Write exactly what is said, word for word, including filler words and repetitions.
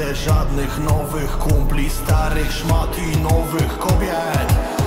chcę żadnych nowych kumpli, starych szmat i nowych kobiet.